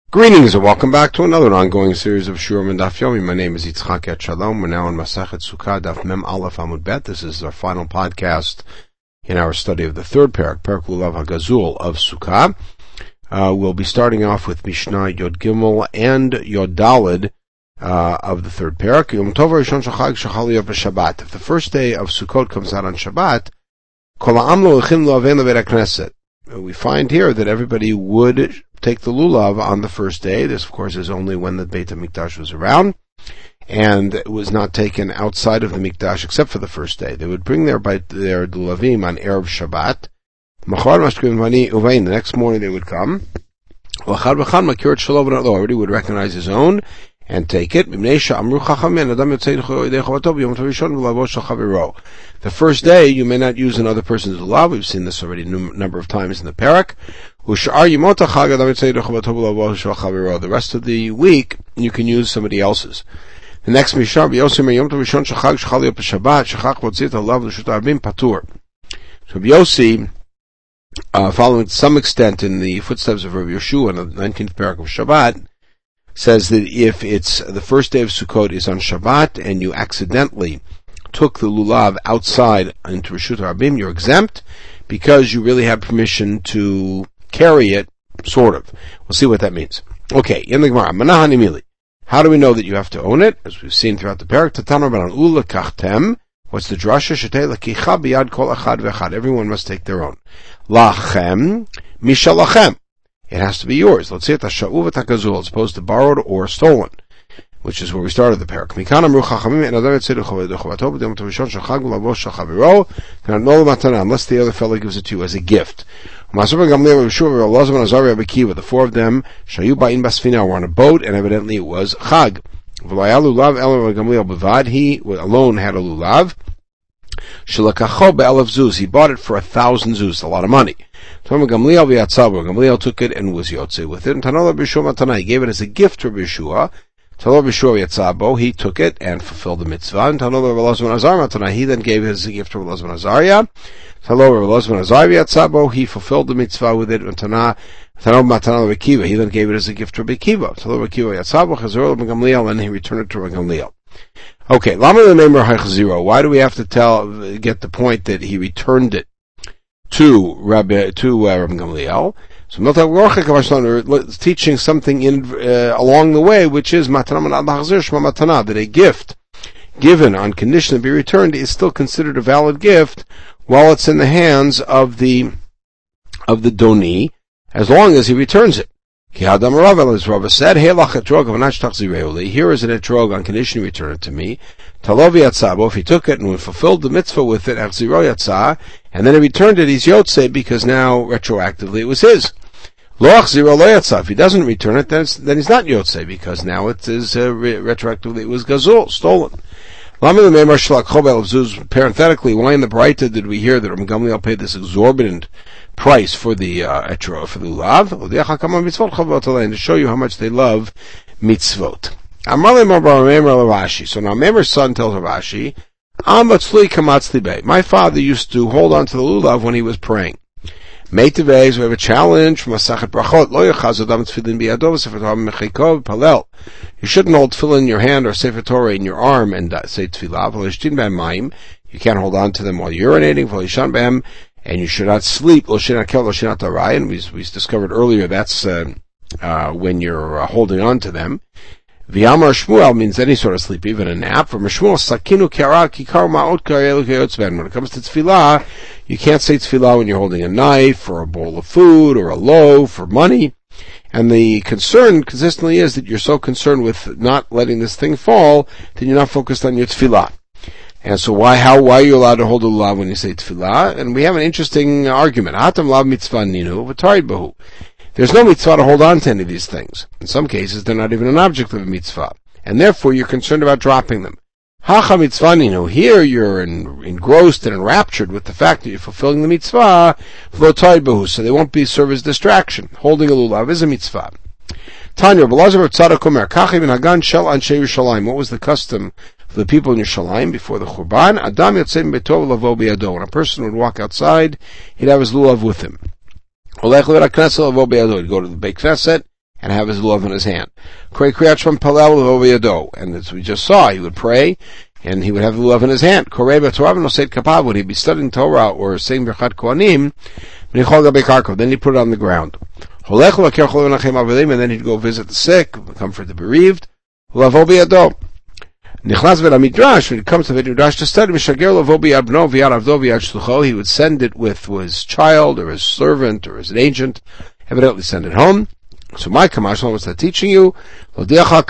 Greetings and welcome back to another ongoing series of Shurim and Daf Yomi. My name is Yitzchak Etshalom. We're now in Masachet Sukkah, Daf Mem Aleph Amud Bet. This is our final podcast in our study of the third parak, Perek Lulav HaGazul of Sukkah. We'll be starting off with Mishnah Yod Gimel and Yod Daled of the third parak. Yom Tov Rishon Shachag Shachal Yov Shabbat. If the first day of Sukkot comes out on Shabbat, Kol Ha'am Lo Lechin Lo Avein Leveit HaKnesset. We find here that everybody would take the lulav on the first day. This, of course, is only when the Beit HaMikdash was around, and it was not taken outside of the Mikdash except for the first day. They would bring their lulavim on Erev Shabbat. The next morning they would come. Already would recognize his own and take it. The first day you may not use another person's lulav. We've seen this already a number of times in the parak. The rest of the week you can use somebody else's. The next Mishnah, so Yossi, following to some extent in the footsteps of Rabbi Yeshua in the 19th parak of Shabbat, says that if it's the first day of Sukkot is on Shabbat and you accidentally took the lulav outside into Reshut Rabim, you're exempt because you really have permission to carry it, sort of. We'll see what that means. Okay, in the Gemara, Manahani Mili. How do we know that you have to own it? As we've seen throughout the parak, Tatana Banan Ula Kachtem. What's the drasha? Shetei Lakicha Biyad Kol Achad Vechad. Everyone must take their own. Lachem Mishalachem. It has to be yours. Let's say it Sha'uv Takazul, as opposed to borrowed or stolen, which is where we started the parak. Unless the other fellow gives it to you as a gift. The four of them, were on a boat, and evidently it was Chag. He alone had a lulav. He bought it for 1,000 zuz, a lot of money. Gamliel took it and was yotze with it. He gave it as a gift to Bishua. He took it and fulfilled the mitzvah. He then gave it as a gift to Elazar Azariah. He fulfilled the mitzvah with it. He then gave it as a gift to Bekiva. And he returned it to Gamliel. Okay, why do we have to get the point that he returned it to Rabbi Gamliel? So it's teaching something along the way, which is that a gift given on condition to be returned is still considered a valid gift while it's in the hands of the doni, as long as he returns it. Here is an etrog on condition you return it to me. If he took it and fulfilled the mitzvah with it, and then he returned it, he's yotze, because now retroactively it was his. If he doesn't return it, then he's not yotze, because now it is retroactively it was gazul, stolen. Parenthetically, why in the Braita did we hear that Rabbi Gamliel paid this exorbitant price for the etro, for the lulav? To show you how much they love mitzvot. So now Memer's son tells Ravashi, my father used to hold on to the lulav when he was praying. Meitevez, we have a challenge from Masachet Brachot. You shouldn't hold tefillin in your hand or Sefer Torah in your arm and say tefillah. You can't hold on to them while urinating. And you should not sleep. And we discovered earlier that's when you're holding on to them. V'yamar Shmuel means any sort of sleep, even a nap. From Shmuel, sakinu kara kikar ma'ot karelu keyotzben. When it comes to tefillah, you can't say tefillah when you're holding a knife, or a bowl of food, or a loaf, or money. And the concern consistently is that you're so concerned with not letting this thing fall, that you're not focused on your tefillah. And so why are you allowed to hold a lulav when you say tefillah? And we have an interesting argument. Hatam lav mitzvah ninu v'tarid bahu. There's no mitzvah to hold on to any of these things. In some cases, they're not even an object of a mitzvah. And therefore, you're concerned about dropping them. Hacha mitzvah ninu. Here, you're engrossed and enraptured with the fact that you're fulfilling the mitzvah, v'tarid bahu, so they won't serve as distraction. Holding a lulav is a mitzvah. Tanya, Belazar of Tzadok Omer, Kachi ben Hagan shel Anshe Yerushalayim. What was the custom for the people in Yerushalayim before the Churban? Adam yotzei beto lavo biyado. When a person would walk outside, he'd have his lulav with him. He'd go to the Beit Knesset, and have his lulav in his hand. And as we just saw, he would pray, and he would have the lulav in his hand. When he'd be studying Torah or saying Birchat Kohanim, then he'd put it on the ground. And then he'd go visit the sick, comfort the bereaved. When it comes to the Midrash to study, he would send it with his child or his servant or his agent, evidently send it home. So my Kamashal was that teaching you to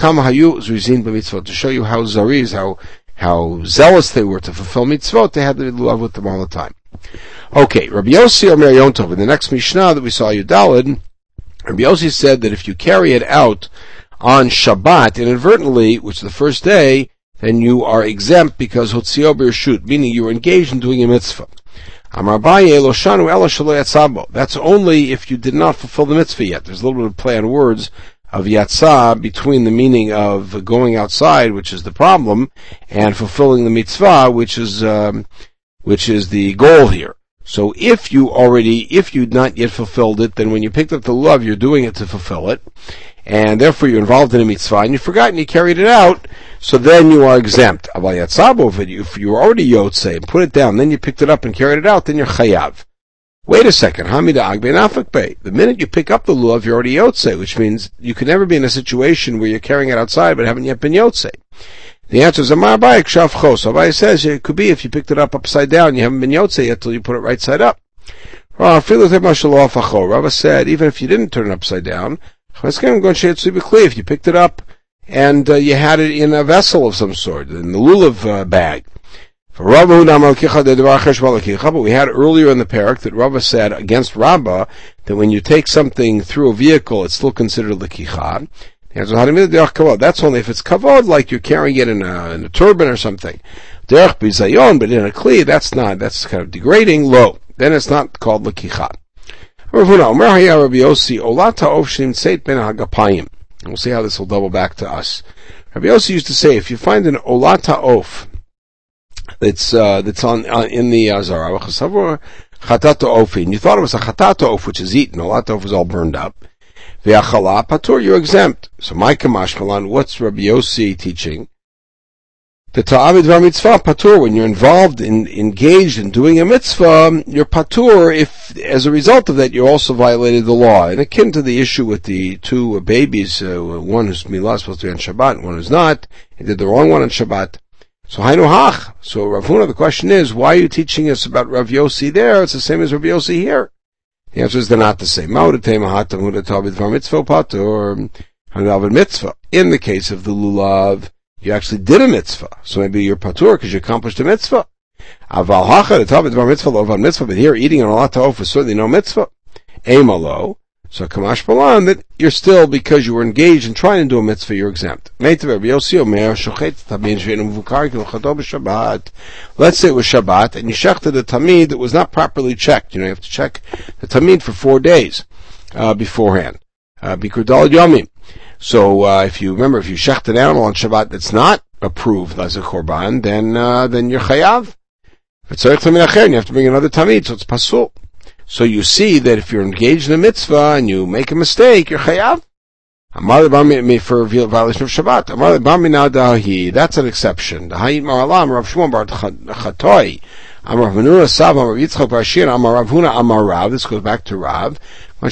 show you how zariz, how zealous they were to fulfill mitzvot. They had the lulav with them all the time. Okay, Rabbi Yossi Omer Yom Tov, in the next Mishnah that we saw, Yudalid, Rabbi Yossi said that if you carry it out on Shabbat inadvertently, which is the first day, then you are exempt because Hotzio B'Reshut, meaning you are engaged in doing a mitzvah. Amar Abaye Eloshanu Ela Shelo Yatzabo. That's only if you did not fulfill the mitzvah yet. There's a little bit of play on words of Yatzah between the meaning of going outside, which is the problem, and fulfilling the mitzvah, which is the goal here. So if you'd not yet fulfilled it, then when you picked up the lulav, you're doing it to fulfill it, and therefore you're involved in a mitzvah, and you forgot and you carried it out, so then you are exempt. If you were already yotzei and put it down, then you picked it up and carried it out, then you're chayav. Wait a second, the minute you pick up the lulav, you're already yotzei, which means you could never be in a situation where you're carrying it outside but haven't yet been yotzei. The answer is Amar Abaye Kshav Chos. Abaye says it could be if you picked it up upside down, you haven't been yotzei yet till you put it right side up. Rava said even if you didn't turn it upside down, if you picked it up and you had it in a vessel of some sort, in the lulav bag. But we had earlier in the parak that Rava said against Rabbah that when you take something through a vehicle, it's still considered lekicha. That's only if it's kavod, like you're carrying it in a turban or something. But in a kli, that's kind of degrading, low. Then it's not called lekicha. We'll see how this will double back to us. Rabbi Yossi used to say, if you find an olata of that's on in the Zara, chatata ofi, and you thought it was a chatata of which is eaten, olata of is all burned up. Ve'achala patur, you're exempt. So my kamashmalan, what's Rabbi Yossi teaching? The ta'avid var mitzvah patur, when you're engaged in doing a mitzvah, you're patur if, as a result of that, you also violated the law. And akin to the issue with the two babies, one whose milah is supposed to be on Shabbat, and one who's not, he did the wrong one on Shabbat. So hainu hach. So Rav Huna, the question is, why are you teaching us about Rav Yossi there? It's the same as Rav Yossi here. The answer is they're not the same. In the case of the lulav, you actually did a mitzvah. So maybe you're patur because you accomplished a mitzvah. But here eating an olat ta'of is certainly no mitzvah. Eimalo. So kamash balan, that you're still, because you were engaged in trying to do a mitzvah, you're exempt. Let's say it was Shabbat, and you shechted a tamid that was not properly checked. You have to check the tamid for 4 days beforehand. Bikur Daled Yomim. So if you shecht an animal on Shabbat that's not approved as a korban, then you're chayav. You have to bring another tamid, so it's pasul. So you see that if you're engaged in a mitzvah and you make a mistake, you're chayav. For violation of Shabbat. That's an exception. This goes back to Rav.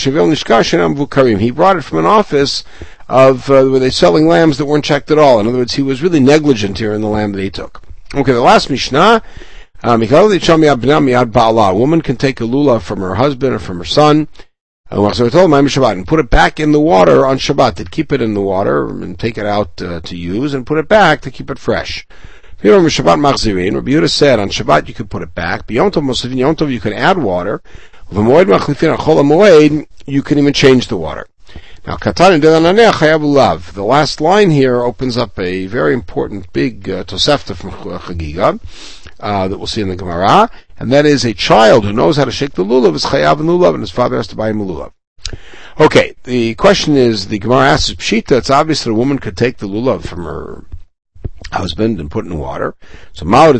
He brought it from an office of where they're selling lambs that weren't checked at all. In other words, he was really negligent here in the lamb that he took. Okay, the last Mishnah. A woman can take a lulav from her husband or from her son, and put it back in the water on Shabbat. They'd keep it in the water and take it out to use, and put it back to keep it fresh. Rabbi Yehuda said on Shabbat you could put it back. Yom Tov you can add water. You can even change the water. Now, the last line here opens up a very important big tosefta from Chagiga. That we'll see in the Gemara, and that is a child who knows how to shake the lulav is chayav in lulav, and his father has to buy him a lulav. Okay, the question is, the Gemara asks Pshita, it's obvious that a woman could take the lulav from her husband and put it in water. So, here's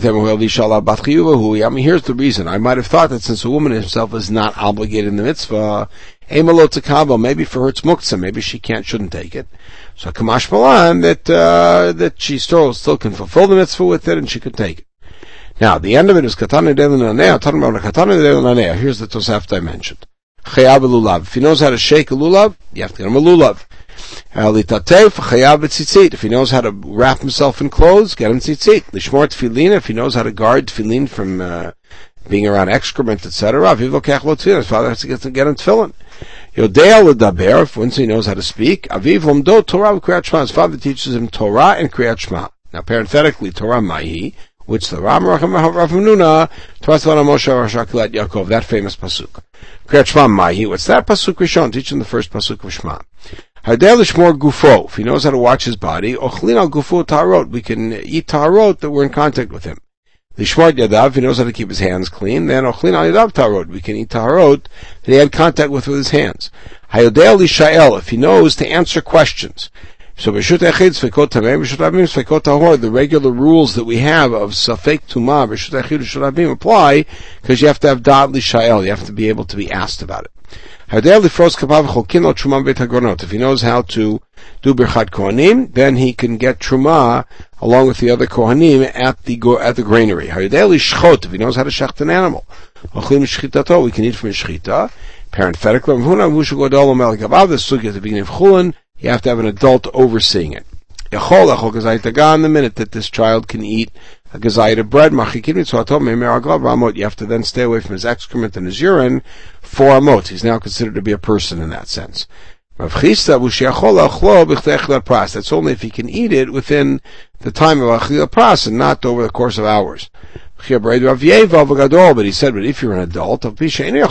the reason. I might have thought that since a woman herself is not obligated in the mitzvah, Emalot Takabo, maybe for her it's muktzah, maybe she shouldn't take it. So Kamash Malan, that she still can fulfill the mitzvah with it and she could take it. Now, the end of it is Katana Deil Nanea, talking about a Katana Deil Nanea. Here's the Tosafta I mentioned. Chayav Lulav. If he knows how to shake a lulav, you have to get him a lulav. If he knows how to wrap himself in clothes, get him tzitzit. Lishmor tefillin, if he knows how to guard tefillin from being around excrement, etc. His father has to get him tefillin. Yodea l'daber, if once he knows how to speak. Aviv lomdo Torah v'kriyat shema. His father teaches him Torah and kriyat shema. Now, parenthetically, Torah mahi, which the Ram Rav Nuna, Torah Tzvana Moshe Rashakilat Yaakov, that famous pasuk. Kriyat shema mahi, what's that pasuk Rishon? Teaching the first pasuk of Shema. Hadei l'shmor gufo, if he knows how to watch his body, ochlin al gufo tarot, we can eat tarot that we're in contact with him. L'shmor yadav, if he knows how to keep his hands clean, then ochlin al yadav tarot, we can eat tarot that he had contact with his hands. Hayodei l'shael, if he knows to answer questions. So B'shut Echid, Sfekot Tameh, B'shut Abim, Sfekot Tahor, the regular rules that we have of Safek Tumah, B'shut Echid, B'shut Abim apply, because you have to have Da'at L'Shael, you have to be able to be asked about it. If he knows how to do Birchat Kohanim, then he can get Trumah along with the other Kohanim at the granary. If he knows how to shecht an animal, we can eat from his shechita. Parenthetically, the sugya at the beginning of Chulin, you have to have an adult overseeing it. The minute that this child can eat a gazayit of bread, you have to then stay away from his excrement and his urine 4 amot. He's now considered to be a person in that sense. That's only if he can eat it within the time of achila pras and not over the course of hours. But he said, but if you're an adult, let's say you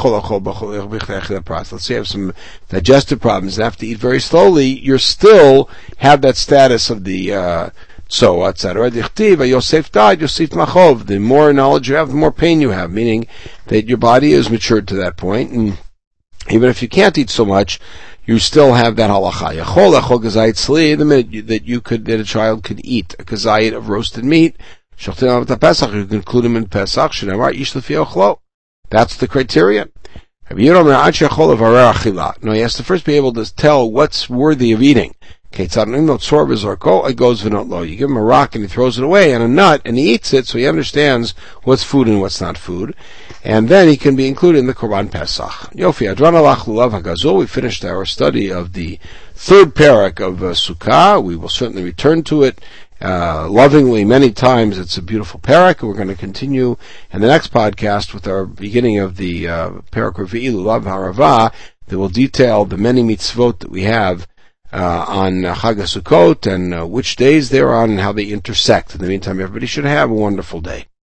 have some digestive problems and have to eat very slowly, you still have that status of the so, etc. Yosef died, Yosef machov. The more knowledge you have, the more pain you have, meaning that your body is matured to that point, and even if you can't eat so much, you still have that halacha. The minute that a child could eat a kazayit of roasted meat, you can include him in Pesach. That's the criterion. Now, he has to first be able to tell what's worthy of eating. It goes v'not. You give him a rock and he throws it away, and a nut, and he eats it, so he understands what's food and what's not food. And then he can be included in the Korban Pesach. Yofi, Adran alach lulav hagazol. We finished our study of the 3rd parak of Sukkah. We will certainly return to it lovingly many times. It's a beautiful parak. We're going to continue in the next podcast with our beginning of the parak Revi'i Lulav Haravah that will detail the many mitzvot that we have on Chag HaSukkot and which days they're on and how they intersect. In the meantime, everybody should have a wonderful day.